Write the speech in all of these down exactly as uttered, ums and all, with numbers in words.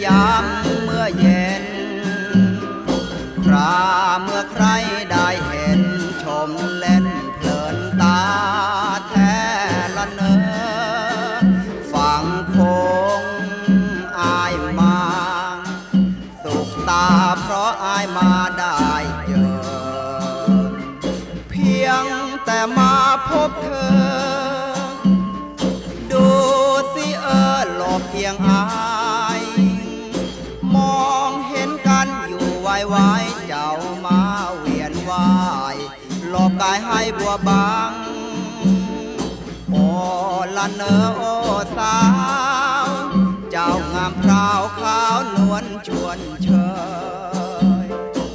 ยามเมื่อเย็นคราเมื่อใครได้เห็นชมเล่นเพลินตาแท้ละเนอฝั่งคงอายมาสุขตาเพราะอายมาได้เจอเพียงแต่มาพบเธอดูสิเออหลบเพียงอายมองเห็นกันอยู่ไว้ไว้เจ้ามาเวียนวายหลอกกายให้บัวบางโอละเนอโอสาวเจ้างามพราวขาวนวลชวนเชย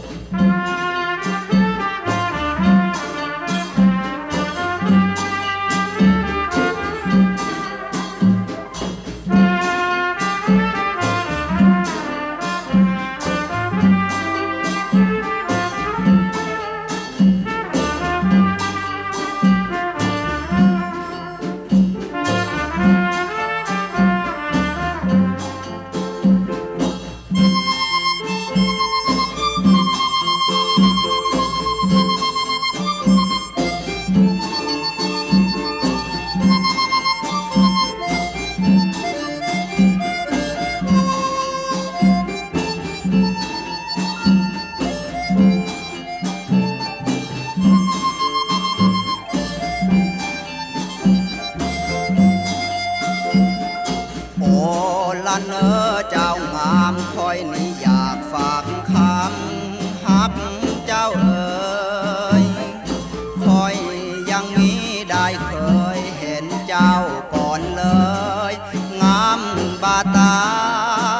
ละเนอเจ้างามคอยนี้อยากฝากคำฮักเจ้าเอ๋ยคอยยังมีได้เคยเห็นเจ้าก่อนเลยงามบาตา